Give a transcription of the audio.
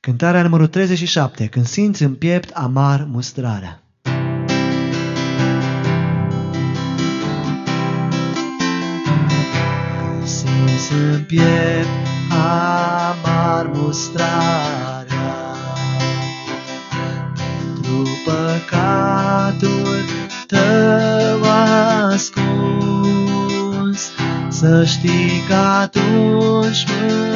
Cântarea numărul 37. Când simți în piept amar mustrarea. Când simți în piept amar mustrarea, pentru păcatul tău ascuns, să știi că atunci